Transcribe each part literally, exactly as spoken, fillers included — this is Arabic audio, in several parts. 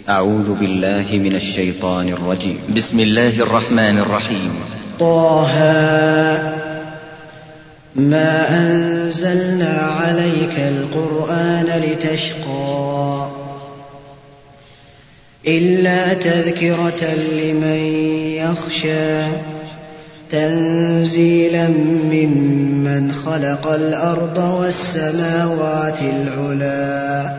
أعوذ بالله من الشيطان الرجيم. بسم الله الرحمن الرحيم. طه ما أنزلنا عليك القرآن لتشقى إلا تذكرة لمن يخشى تنزيلا ممن خلق الأرض والسماوات العلى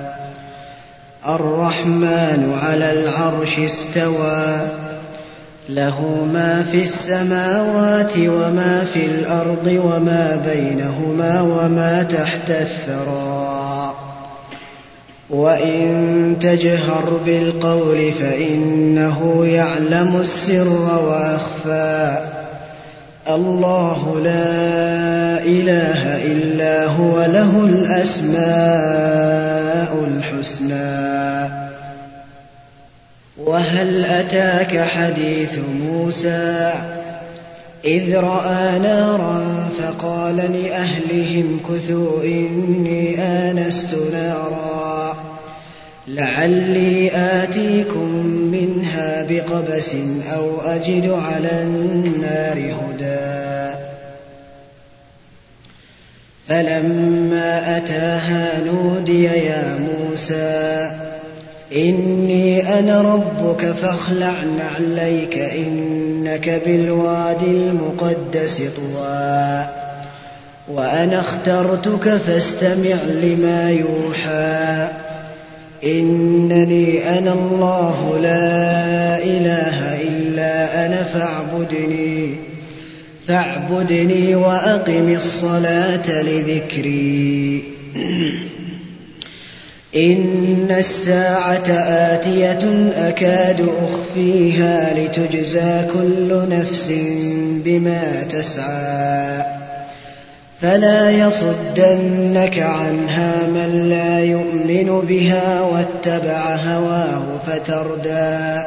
الرحمن على العرش استوى له ما في السماوات وما في الأرض وما بينهما وما تحت الثرى وإن تجهر بالقول فإنه يعلم السر وأخفى الله لا إله إلا هو له الأسماء الحسنى. وهل أتاك حديث موسى إذ رأى نارا فقال لأهلهم كثوا إني آنست نارا لعلي آتيكم منها بقبس أو أجد على النار هدى. فلما أتاها نودي يا موسى إني أنا ربك فاخلع نعليك إنك بالوادي المقدس طوى وأنا اخترتك فاستمع لما يوحى إنني أنا الله لا إله إلا أنا فاعبدني فاعبدني وأقم الصلاة لذكري. إن الساعة آتية أكاد أخفيها لتجزى كل نفس بما تسعى فلا يصدنك عنها من لا يؤمن بها واتبع هواه فتردى.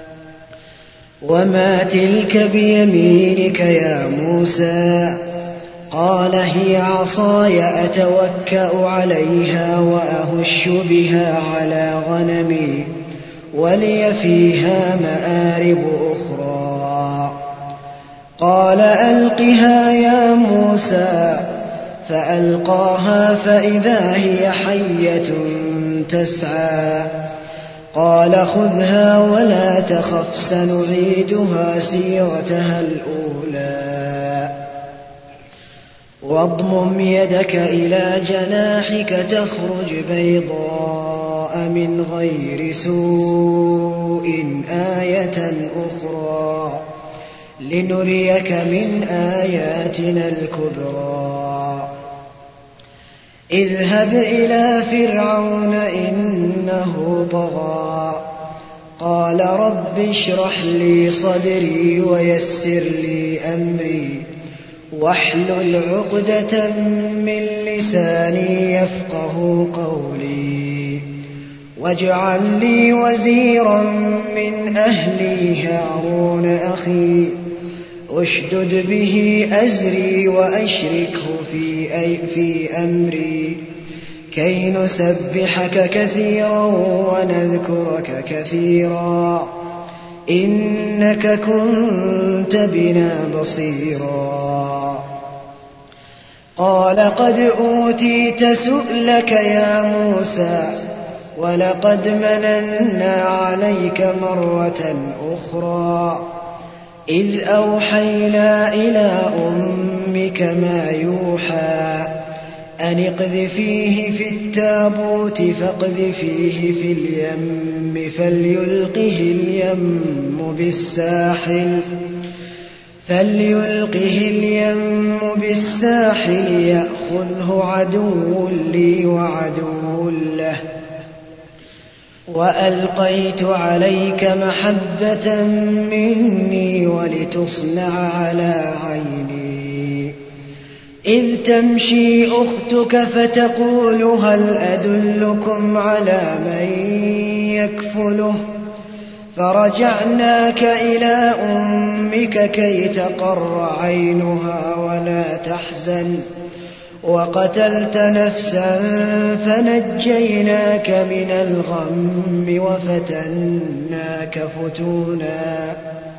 وما تلك بيمينك يا موسى قال هي عصاي أتوكأ عليها وأهش بها على غنمي ولي فيها مآرب أخرى. قال ألقها يا موسى فألقاها فإذا هي حية تسعى قال خذها ولا تخف سنعيدها سيرتها الأولى واضمم يدك إلى جناحك تخرج بيضاء من غير سوء آية أخرى لنريك من آياتنا الكبرى. اذهب إلى فرعون إنه طغى قال رب اشرح لي صدري ويسر لي أمري واحلل عقدة من لساني يفقه قولي واجعل لي وزيرا من أهلي هارون أخي أشدد به أزري وأشركه في, أي في أمري كي نسبحك كثيرا ونذكرك كثيرا إنك كنت بنا بصيرا. قال قد أوتيت سؤلك يا موسى ولقد مننا عليك مرة أخرى إذ أوحينا إلى أمك ما يوحى أن اقذفيه في التابوت فاقذفيه في اليم فليلقه اليم بالساحل فليلقه اليم بالساحل يأخذه عدو لي وعدو له وألقيت عليك محبة مني ولتصنع على عيني إذ تمشي أختك فتقول هل أدلكم على من يكفله فرجعناك إلى أمك كي تقر عينها ولا تحزن وقتلت نفسا فنجيناك من الغم وفتناك فتونا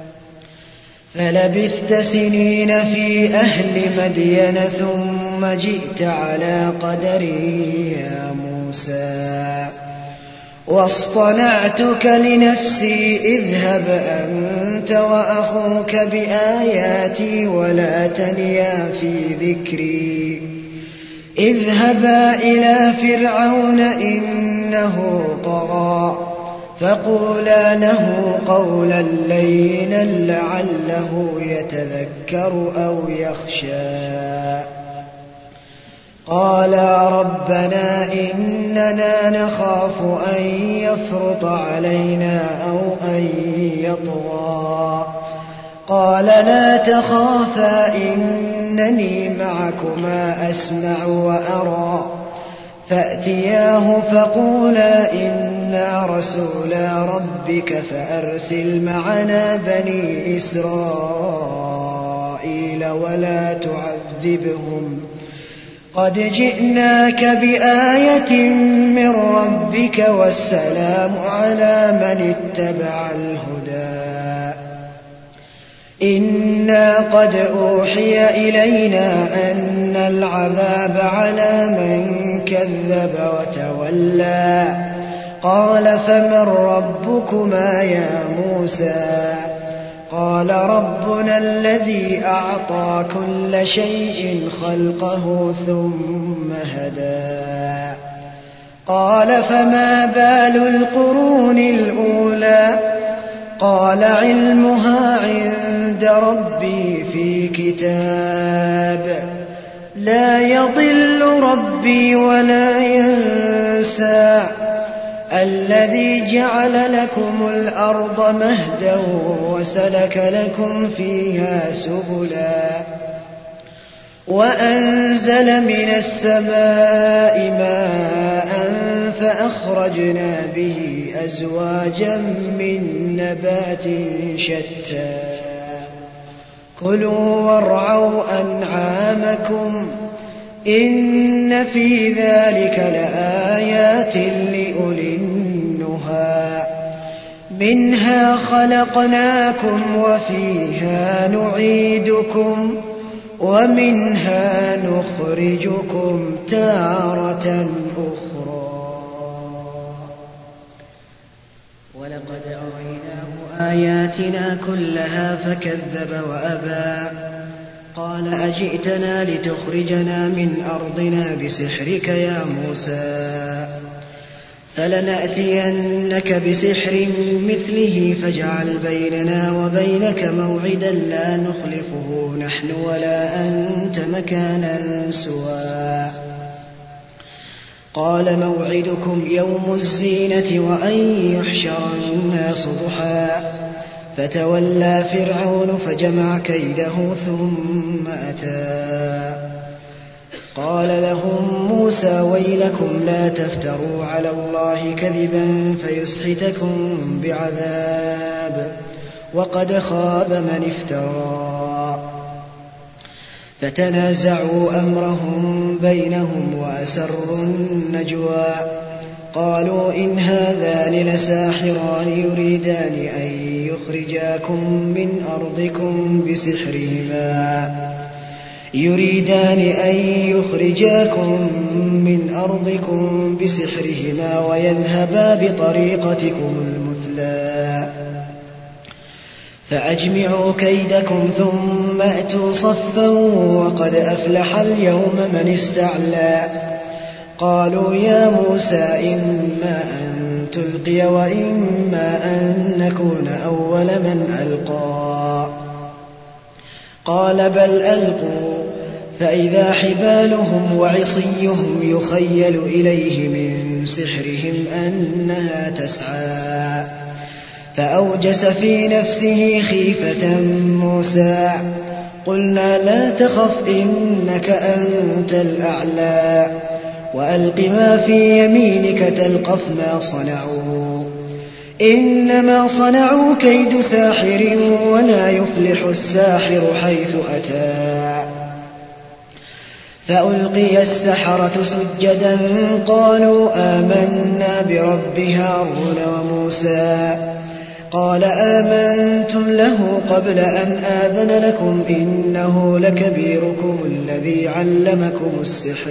فلبثت سنين في أهل مدين ثم جئت على قدري يا موسى واصطنعتك لنفسي اذهب أنت وأخوك بآياتي ولا تنيا في ذكري اذهبا إلى فرعون إنه طغى فقولا له قولا لينا لعله يتذكر أو يخشى قالا ربنا إننا نخاف أن يفرط علينا أو أن يطغى قال لا تخافا إنني معكما أسمع وأرى فأتياه فقولا إنا رسولا ربك فأرسل معنا بني إسرائيل ولا تعذبهم قد جئناك بآية من ربك والسلام على من اتبع الهدى إنا قد أوحي إلينا أن العذاب على من كذب وتولى قال فمن ربكما يا موسى قال ربنا الذي أعطى كل شيء خلقه ثم هدى قال فما بال القرون الأولى قال علمها عند ربي في كتاب لا يضل ربي ولا ينسى الذي جعل لكم الأرض مهدا وسلك لكم فيها سبلا وأنزل من السماء ماء فأخرجنا به أزواجا من نبات شتى كلوا وارعوا أنعامكم إن في ذلك لآيات لأولي النهى منها خلقناكم وفيها نعيدكم ومنها نخرجكم تارة أخرى ولقد أريناه آياتنا كلها فكذب وأبى قال أجئتنا لتخرجنا من أرضنا بسحرك يا موسى فلنأتينك بسحر مثله فاجعل بيننا وبينك موعدا لا نخلفه نحن ولا أنت مكانا سوى قال موعدكم يوم الزينة وأن يحشر الناس ضحى فتولى فرعون فجمع كيده ثم أتى قال لهم موسى ويلكم لا تفتروا على الله كذبا فيسحتكم بعذاب وقد خاب من افترى فتنازعوا أمرهم بينهم وأسروا النجوى قالوا إن هذان لساحران يريدان أن يخرجاكم من أرضكم بسحرهما يريدان أن يخرجاكم من أرضكم بسحرهما ويذهبا بطريقتكم المثلى فأجمعوا كيدكم ثم أتوا صفا وقد أفلح اليوم من استعلى قالوا يا موسى إما أن تلقي وإما أن نكون أول من ألقى قال بل ألقوا فإذا حبالهم وعصيهم يخيل إليه من سحرهم أنها تسعى فأوجس في نفسه خيفة موسى قلنا لا تخف إنك أنت الأعلى وألق ما في يمينك تلقف ما صنعوا إنما صنعوا كيد ساحر ولا يفلح الساحر حيث أتى فألقي السحرة سجدا قالوا آمنا برب هارون وموسى قال آمنتم له قبل أن آذن لكم إنه لكبيركم الذي علمكم السحر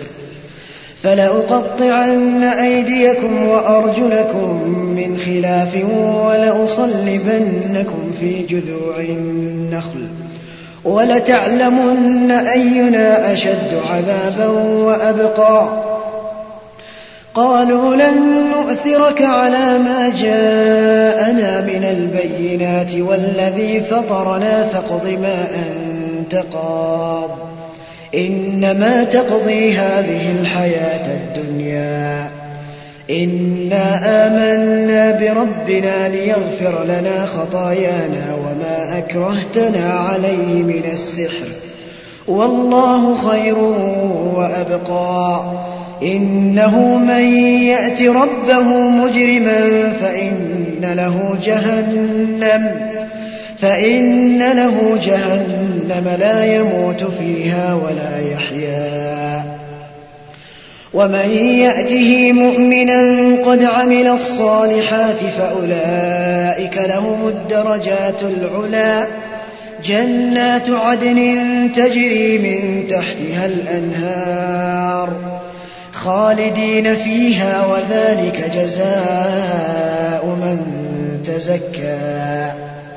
فلأقطعن أيديكم وأرجلكم من خلاف ولأصلبنكم في جذوع النخل ولتعلمن أينا أشد عذابا وأبقى قالوا لن نؤثرك على ما جاءنا من البينات والذي فطرنا فاقض ما أنت قاض إنما تقضي هذه الحياة الدنيا إنا آمنا بربنا ليغفر لنا خطايانا وما أكرهتنا عليه من السحر والله خير وأبقى إنه من يأت ربه مجرما فإن له جهنم فإن له جهنم لا يموت فيها ولا يحيا ومن يأته مؤمنا قد عمل الصالحات فأولئك لهم الدرجات العلى جنات عدن تجري من تحتها الأنهار خالدين فيها وذلك جزاء من تزكى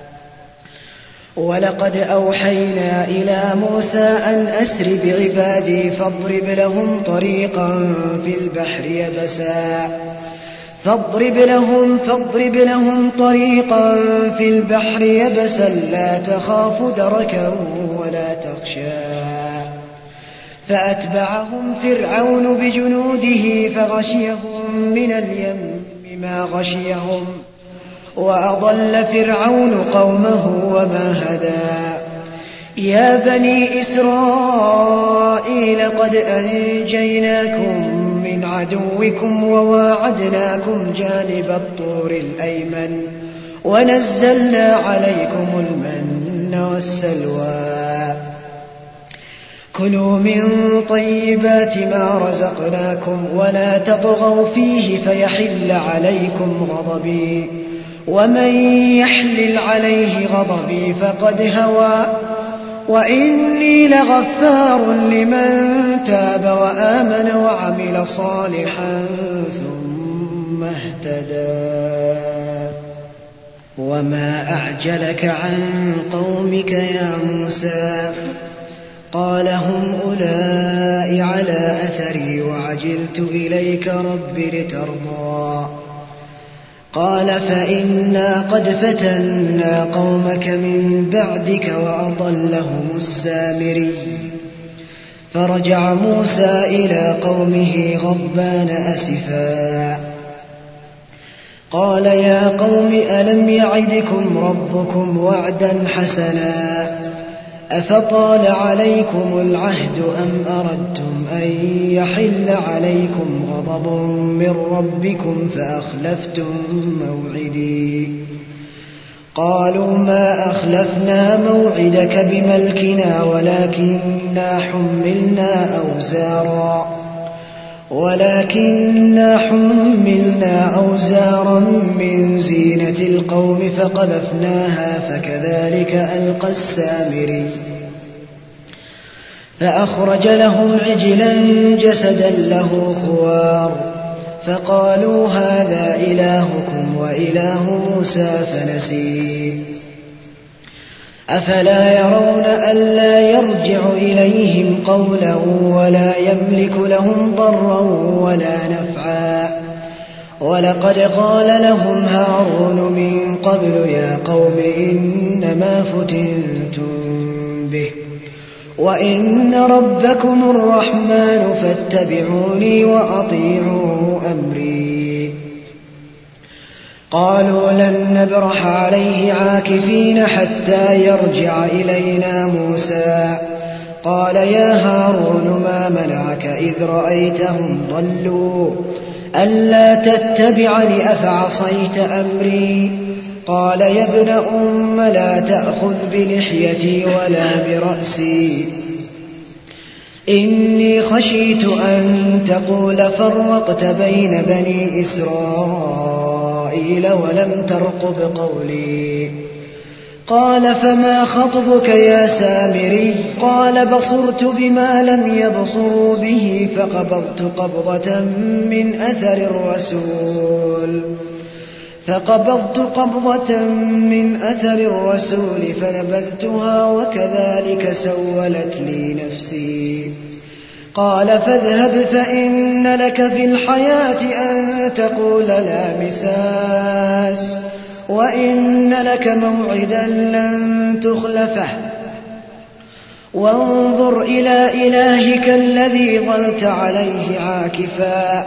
ولقد أوحينا إلى موسى أن أسر بعبادي فاضرب لهم طريقا في البحر يبسا فاضرب لهم فاضرب لهم طريقا في البحر يبسا لا تخاف دركا ولا تخشى فأتبعهم فرعون بجنوده فغشيهم من اليم ما غشيهم وأضل فرعون قومه وما هدى يا بني إسرائيل قد أنجيناكم من عدوكم وواعدناكم جانب الطور الأيمن ونزلنا عليكم المن والسلوى كلوا من طيبات ما رزقناكم ولا تطغوا فيه فيحل عليكم غضبي ومن يحلل عليه غضبي فقد هوى وإني لغفار لمن تاب وآمن وعمل صالحا ثم اهتدى وما أعجلك عن قومك يا موسى قال هم أولئك على أثري وعجلت إليك رب لترضى قال فإنا قد فتنا قومك من بعدك وأضلهم السامري فرجع موسى إلى قومه غضبان أسفا قال يا قوم ألم يعدكم ربكم وعدا حسنا أفطال عليكم العهد أم أردتم أن يحل عليكم غضب من ربكم فأخلفتم موعدي قالوا ما أخلفنا موعدك بملكنا ولكننا حملنا أوزارا ولكننا حملنا أوزارا من زينة القوم فقذفناها فكذلك ألقى السامري فأخرج لهم عجلا جسدا له خوار فقالوا هذا إلهكم وإله موسى فنسي أفلا يرون ألا يرجع إليهم قولا ولا يملك لهم ضرا ولا نفعا ولقد قال لهم هارون من قبل يا قوم إنما فتنتم به وإن ربكم الرحمن فاتبعوني وأطيعوا أمري قالوا لن نبرح عليه عاكفين حتى يرجع إلينا موسى قال يا هارون ما منعك إذ رأيتهم ضلوا ألا تتبعني أفعصيت أمري قال يا ابن أم لا تأخذ بلحيتي ولا برأسي إني خشيت أن تقول فرقت بين بني إسرائيل ولم ترقب قولي. قال فما خطبك يا سامري؟ قال بصرت بما لم يبصروا به فقبضت قبضة من أثر الرسول فقبضت قبضة من أثر الرسول فنبذتها وكذلك سولت لي نفسي. قال فاذهب فإن لك في الحياة أن تقول لا مساس وإن لك موعدا لن تخلفه وانظر إلى إلهك الذي ظلت عليه عاكفا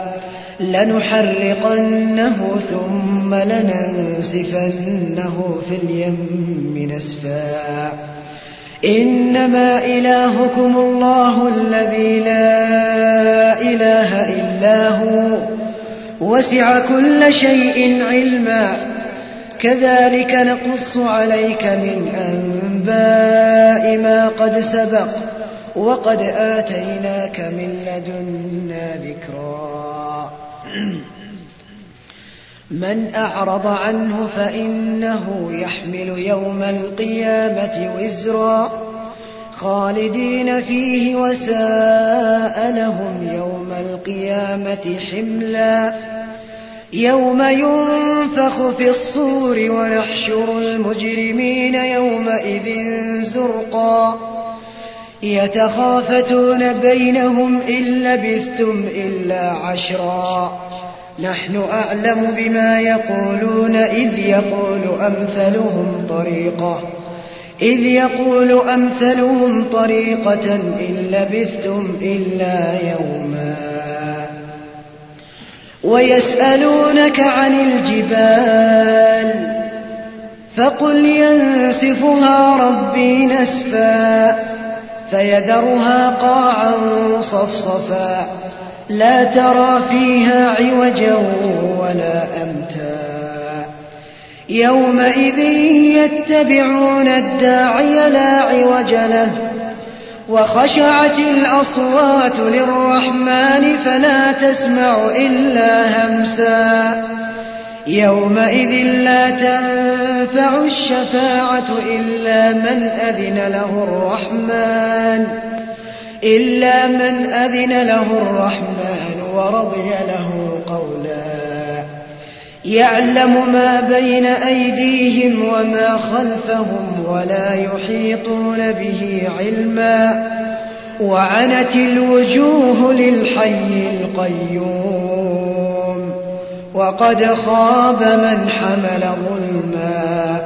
لنحرقنه ثم لننسفنه في اليم نسفا. إنما إلهكم الله الذي لا إله إلا هو وسع كل شيء علما كذلك نقص عليك من أنباء ما قد سبق وقد آتيناك من لدنا ذكرا. من أعرض عنه فإنه يحمل يوم القيامة وزرا خالدين فيه وساء لهم يوم القيامة حملا. يوم ينفخ في الصور ونحشر المجرمين يومئذ زرقا يتخافتون بينهم إن لبثتم إلا عشرا نحن أعلم بما يقولون إذ يقول أمثلهم طريقة إذ يقول أمثلهم طريقة إن لبثتم إلا يوما. ويسألونك عن الجبال فقل ينسفها ربي نسفا فيذرها قاعا صفصفا لا ترى فيها عوجا ولا أمتا. يومئذ يتبعون الداعي لا عوج له وخشعت الأصوات للرحمن فلا تسمع إلا همسا. يومئذ لا تنفع الشفاعة إلا من أذن له الرحمن إلا من أذن له الرحمن ورضي له قولا. يعلم ما بين أيديهم وما خلفهم ولا يحيطون به علما وعنت الوجوه للحي القيوم وقد خاب من حمل ظلما.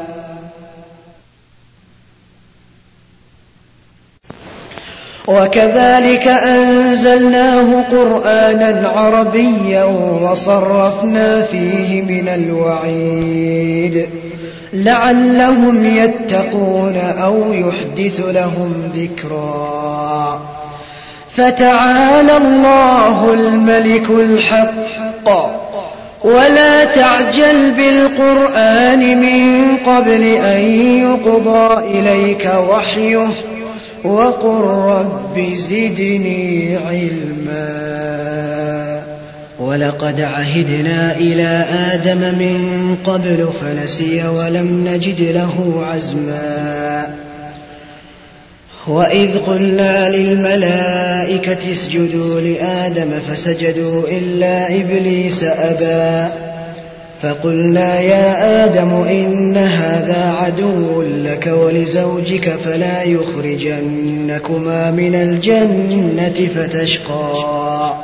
وكذلك أنزلناه قرآنا عربيا وصرفنا فيه من الوعيد لعلهم يتقون أو يحدث لهم ذكرا. فتعالى الله الملك الحق ولا تعجل بالقرآن من قبل أن يقضى إليك وحيه وقل رب زدني علما. ولقد عهدنا إلى آدم من قبل فنسي ولم نجد له عزما. وإذ قلنا للملائكة اسجدوا لآدم فسجدوا إلا إبليس أبى فقلنا يا آدم إن هذا عدو لك ولزوجك فلا يخرجنكما من الجنة فتشقى.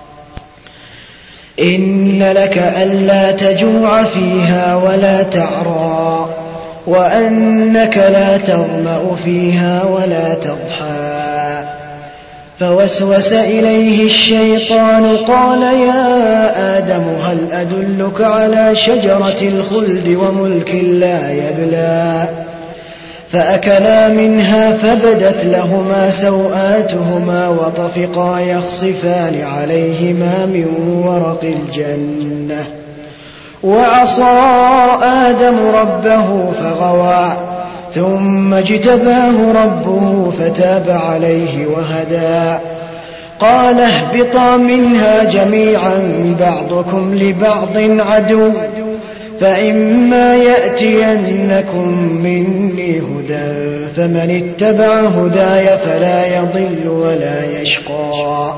إن لك ألا تجوع فيها ولا تعرى وأنك لا تظمأ فيها ولا تضحى. فوسوس إليه الشيطان قال يا آدم هل أدلك على شجرة الخلد وملك لا يبلى. فأكلا منها فبدت لهما سوآتهما وطفقا يخصفان عليهما من ورق الجنة. وعصى آدم ربه فغوى ثم اجتباه ربه فتاب عليه وهدى قال اهبطا منها جميعا بعضكم لبعض عدو فإما يأتينكم مني هدى فمن اتبع هداي فلا يضل ولا يشقى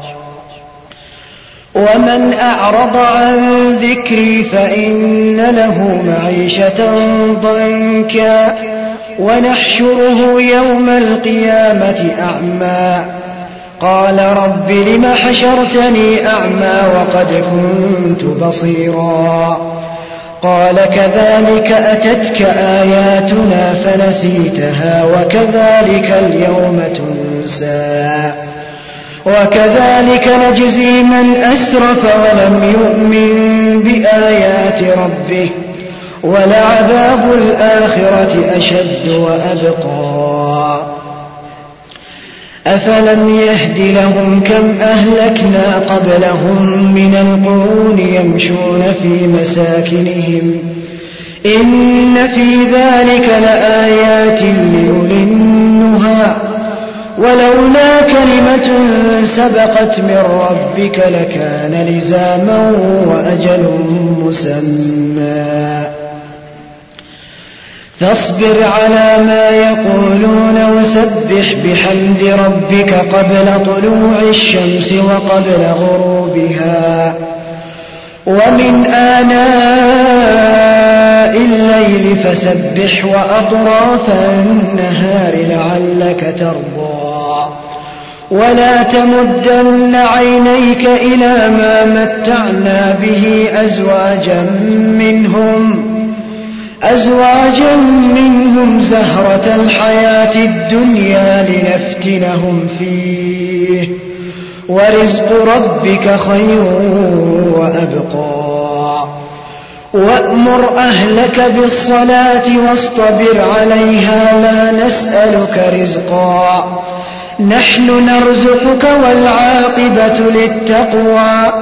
ومن أعرض عن ذكري فإن له معيشة ضنكا ونحشره يوم القيامة أعمى قال رب لم حشرتني أعمى وقد كنت بصيرا قال كذلك أتتك آياتنا فنسيتها وكذلك اليوم تنسى وكذلك نجزي من أسرف ولم يؤمن بآيات ربه ولعذاب الآخرة أشد وأبقى أفلم يهد لهم كم أهلكنا قبلهم من القرون يمشون في مساكنهم إن في ذلك لآيات لأولي النهى ولولا كلمة سبقت من ربك لكان لزاما وأجل مسمى فاصبر على ما يقولون وسبح بحمد ربك قبل طلوع الشمس وقبل غروبها ومن آناء الليل فسبح وأطراف النهار لعلك ترضى ولا تمدن عينيك إلى ما متعنا به أزواجا منهم أزواجا منهم زهرة الحياة الدنيا لنفتنهم فيه ورزق ربك خير وأبقى وأمر أهلك بالصلاة واصطبر عليها لا نسألك رزقا نحن نرزقك والعاقبة للتقوى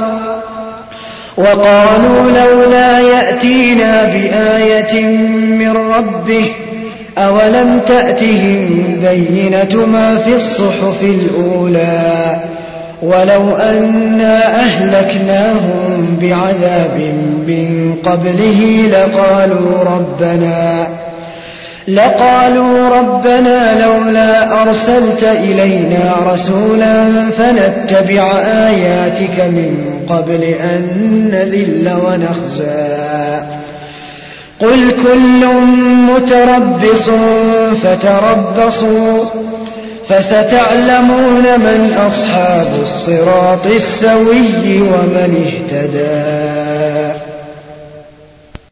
وقالوا لولا يأتينا بآية من ربه أولم تأتهم بينة ما في الصحف الأولى ولو أنا أهلكناهم بعذاب من قبله لقالوا ربنا لقالوا ربنا لولا أرسلت إلينا رسولا فنتبع آياتك من قبل أن نذل ونخزى قل كل متربص فتربصوا فستعلمون من أصحاب الصراط السوي ومن اهتدى